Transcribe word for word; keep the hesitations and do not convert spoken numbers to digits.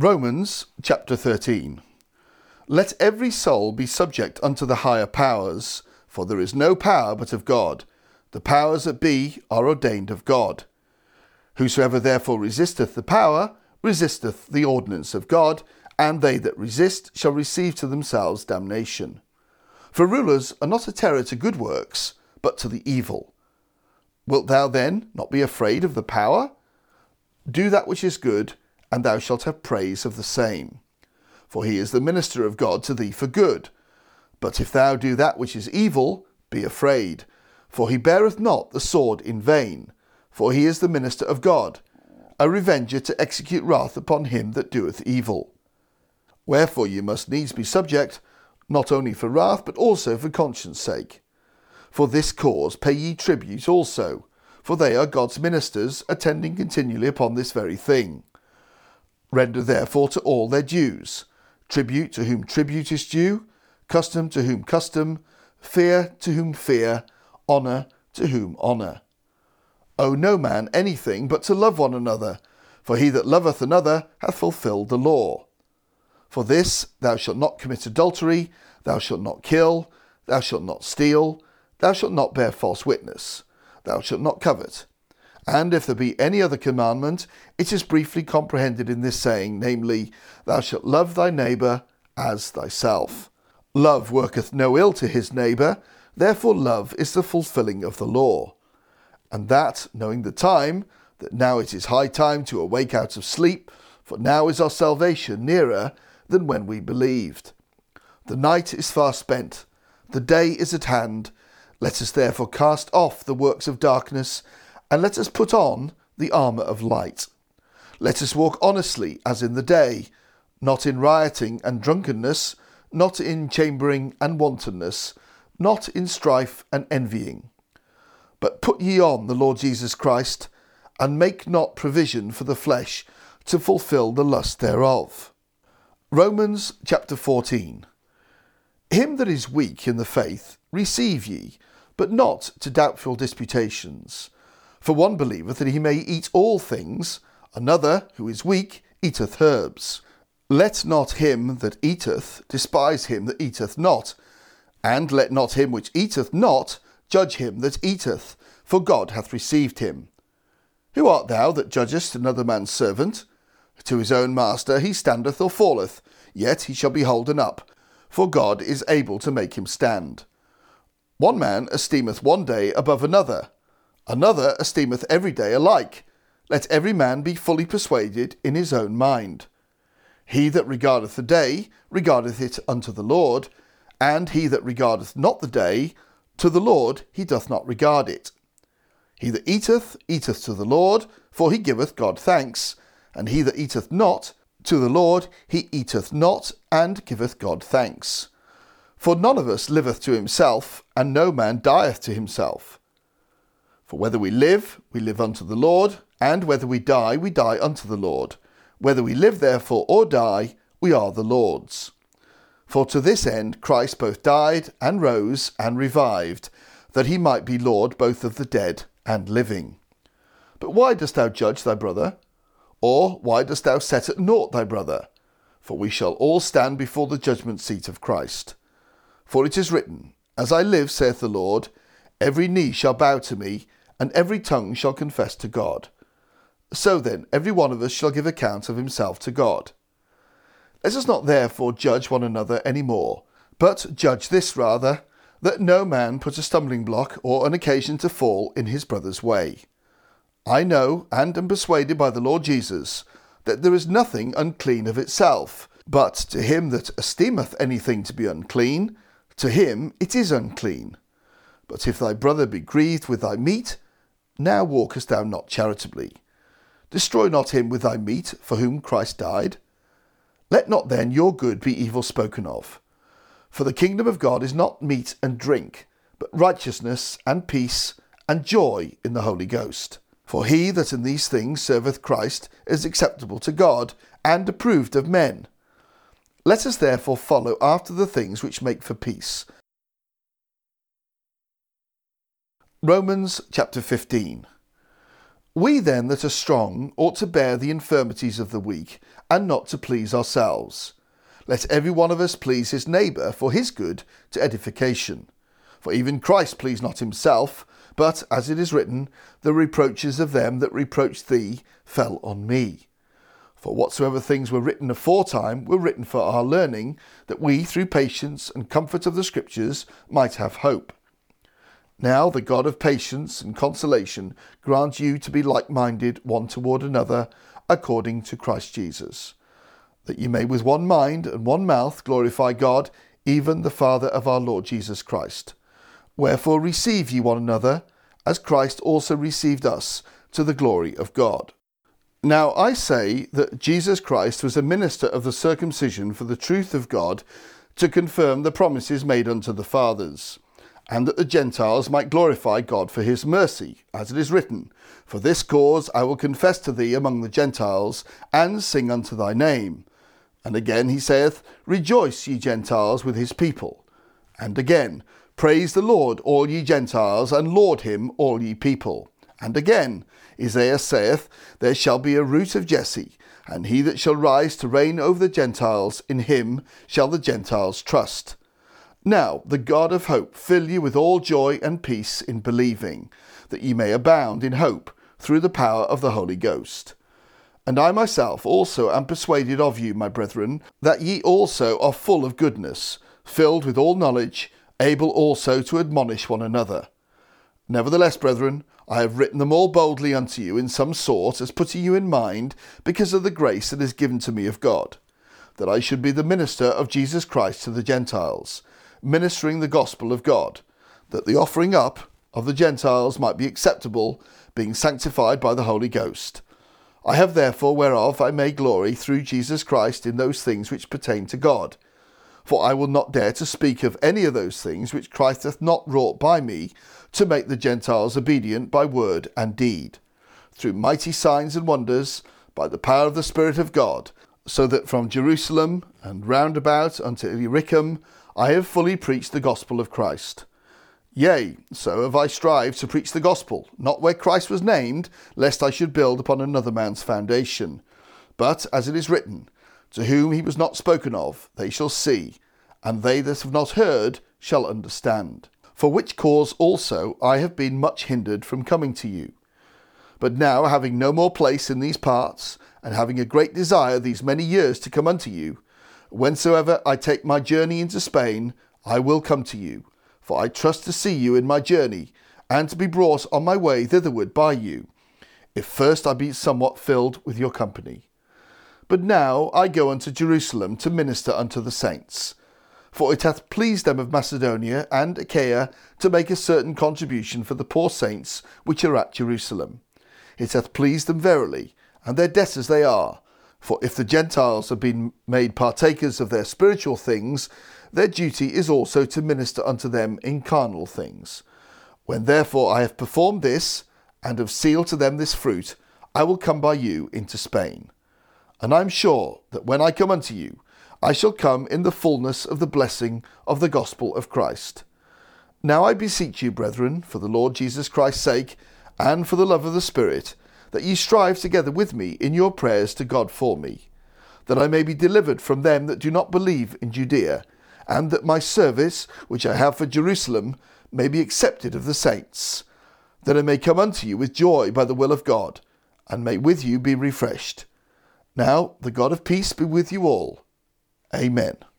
Romans chapter thirteen. Let every soul be subject unto the higher powers, for there is no power but of God. The powers that be are ordained of God. Whosoever therefore resisteth the power, resisteth the ordinance of God, and they that resist shall receive to themselves damnation. For rulers are not a terror to good works, but to the evil. Wilt thou then not be afraid of the power? Do that which is good, and thou shalt have praise of the same. For he is the minister of God to thee for good. But if thou do that which is evil, be afraid. For he beareth not the sword in vain. For he is the minister of God, a revenger to execute wrath upon him that doeth evil. Wherefore ye must needs be subject, not only for wrath, but also for conscience sake. For this cause pay ye tribute also, for they are God's ministers, attending continually upon this very thing. Render therefore to all their dues, tribute to whom tribute is due, custom to whom custom, fear to whom fear, honour to whom honour. Owe no man anything but to love one another, for he that loveth another hath fulfilled the law. For this, thou shalt not commit adultery, thou shalt not kill, thou shalt not steal, thou shalt not bear false witness, thou shalt not covet. And if there be any other commandment, it is briefly comprehended in this saying, namely, thou shalt love thy neighbour as thyself. Love worketh no ill to his neighbour, therefore love is the fulfilling of the law. And that, knowing the time, that now it is high time to awake out of sleep, for now is our salvation nearer than when we believed. The night is far spent, the day is at hand. Let us therefore cast off the works of darkness, and let us put on the armour of light. Let us walk honestly as in the day, not in rioting and drunkenness, not in chambering and wantonness, not in strife and envying. But put ye on the Lord Jesus Christ, and make not provision for the flesh to fulfil the lust thereof. Romans chapter fourteen. Him that is weak in the faith receive ye, but not to doubtful disputations. For one believeth that he may eat all things, another, who is weak, eateth herbs. Let not him that eateth despise him that eateth not, and let not him which eateth not judge him that eateth, for God hath received him. Who art thou that judgest another man's servant? To his own master he standeth or falleth, yet he shall be holden up, for God is able to make him stand. One man esteemeth one day above another, another esteemeth every day alike. Let every man be fully persuaded in his own mind. He that regardeth the day regardeth it unto the Lord, and he that regardeth not the day, to the Lord he doth not regard it. He that eateth, eateth to the Lord, for he giveth God thanks, and he that eateth not, to the Lord he eateth not, and giveth God thanks. For none of us liveth to himself, and no man dieth to himself. For whether we live, we live unto the Lord, and whether we die, we die unto the Lord. Whether we live therefore or die, we are the Lord's. For to this end Christ both died, and rose, and revived, that he might be Lord both of the dead and living. But why dost thou judge thy brother? Or why dost thou set at naught thy brother? For we shall all stand before the judgment seat of Christ. For it is written, As I live, saith the Lord, every knee shall bow to me, and every tongue shall confess to God. So then, every one of us shall give account of himself to God. Let us not therefore judge one another any more, but judge this rather, that no man put a stumbling block or an occasion to fall in his brother's way. I know, and am persuaded by the Lord Jesus, that there is nothing unclean of itself, but to him that esteemeth anything to be unclean, to him it is unclean. But if thy brother be grieved with thy meat, now walkest thou not charitably. Destroy not him with thy meat, for whom Christ died. Let not then your good be evil spoken of. For the kingdom of God is not meat and drink, but righteousness and peace and joy in the Holy Ghost. For he that in these things serveth Christ is acceptable to God, and approved of men. Let us therefore follow after the things which make for peace. Romans chapter fifteen. We then that are strong ought to bear the infirmities of the weak, and not to please ourselves. Let every one of us please his neighbour for his good to edification. For even Christ pleased not himself, but, as it is written, the reproaches of them that reproached thee fell on me. For whatsoever things were written aforetime were written for our learning, that we, through patience and comfort of the Scriptures, might have hope. Now the God of patience and consolation grant you to be like-minded one toward another, according to Christ Jesus, that you may with one mind and one mouth glorify God, even the Father of our Lord Jesus Christ. Wherefore receive ye one another, as Christ also received us, to the glory of God. Now I say that Jesus Christ was a minister of the circumcision for the truth of God, to confirm the promises made unto the fathers, and that the Gentiles might glorify God for his mercy, as it is written, For this cause I will confess to thee among the Gentiles, and sing unto thy name. And again he saith, Rejoice, ye Gentiles, with his people. And again, Praise the Lord, all ye Gentiles, and laud him, all ye people. And again, Isaiah saith, There shall be a root of Jesse, and he that shall rise to reign over the Gentiles, in him shall the Gentiles trust. Now the God of hope fill you with all joy and peace in believing, that ye may abound in hope through the power of the Holy Ghost. And I myself also am persuaded of you, my brethren, that ye also are full of goodness, filled with all knowledge, able also to admonish one another. Nevertheless, brethren, I have written them all boldly unto you in some sort, as putting you in mind, because of the grace that is given to me of God, that I should be the minister of Jesus Christ to the Gentiles, ministering the gospel of God, that the offering up of the Gentiles might be acceptable, being sanctified by the Holy Ghost. I have therefore whereof I may glory through Jesus Christ in those things which pertain to God. For I will not dare to speak of any of those things which Christ hath not wrought by me, to make the Gentiles obedient by word and deed, through mighty signs and wonders, by the power of the Spirit of God, so that from Jerusalem and round about unto Illyricum I have fully preached the gospel of Christ. Yea, so have I strived to preach the gospel, not where Christ was named, lest I should build upon another man's foundation. But, as it is written, To whom he was not spoken of, they shall see, and they that have not heard shall understand. For which cause also I have been much hindered from coming to you. But now, having no more place in these parts, and having a great desire these many years to come unto you, whensoever I take my journey into Spain, I will come to you, for I trust to see you in my journey, and to be brought on my way thitherward by you, if first I be somewhat filled with your company. But now I go unto Jerusalem to minister unto the saints. For it hath pleased them of Macedonia and Achaia to make a certain contribution for the poor saints which are at Jerusalem. It hath pleased them verily, and their debtors they are. For if the Gentiles have been made partakers of their spiritual things, their duty is also to minister unto them in carnal things. When therefore I have performed this, and have sealed to them this fruit, I will come by you into Spain. And I am sure that when I come unto you, I shall come in the fullness of the blessing of the gospel of Christ. Now I beseech you, brethren, for the Lord Jesus Christ's sake, and for the love of the Spirit, that ye strive together with me in your prayers to God for me, that I may be delivered from them that do not believe in Judea, and that my service, which I have for Jerusalem, may be accepted of the saints, that I may come unto you with joy by the will of God, and may with you be refreshed. Now the God of peace be with you all. Amen.